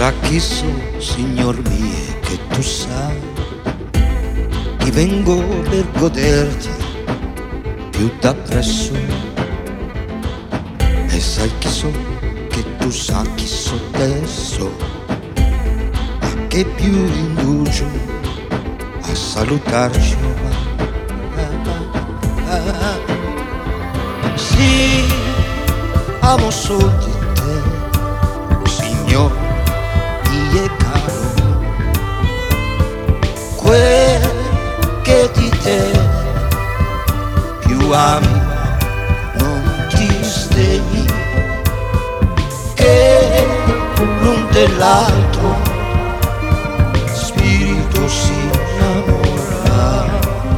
sa chi so, signor mio, che tu sai che vengo per goderti più da presso. E sai chi so, che tu sa chi so adesso, ma che più indugio a salutarci. Sì, amo solo di te, signor mio caro, quel che di te più ami non ti sdegni, che l'un dell'altro spirito si innamora.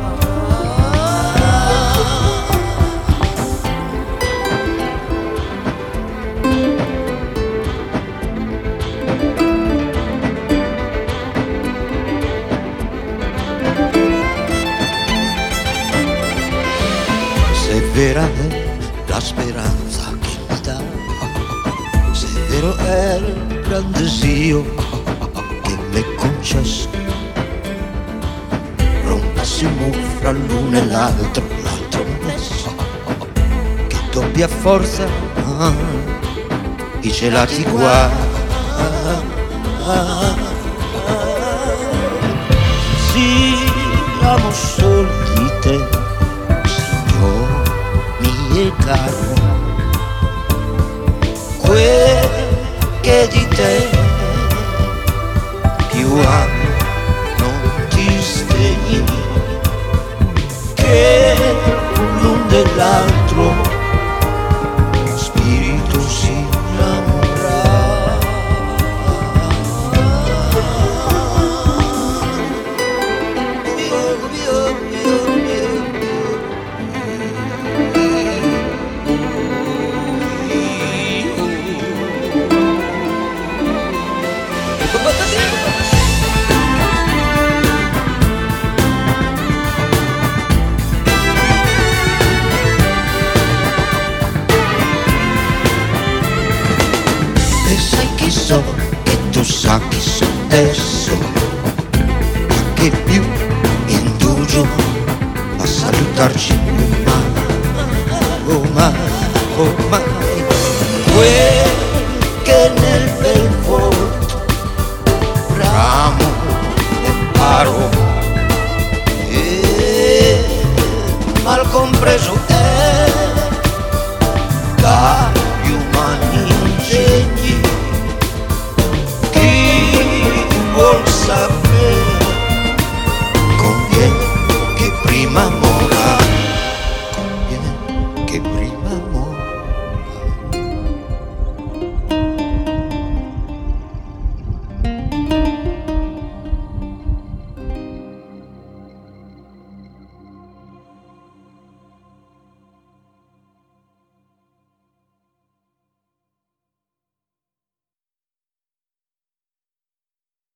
Se vera è la speranza che mi dà, se vero è il grande Dio che mi è concesso, rompassimo fra l'uno e l'altro messo, che doppia forza i celati qua. Sì, amo solo di te, mio caro, quel che di te più amo non ti sdegni, che l'un dell'altro spirito si innamora. E sai chi so, che tu sa chi so adesso, ma che più indugio a salutarci mai, mai, quel che nel bel volto ramo e paro, e mal compreso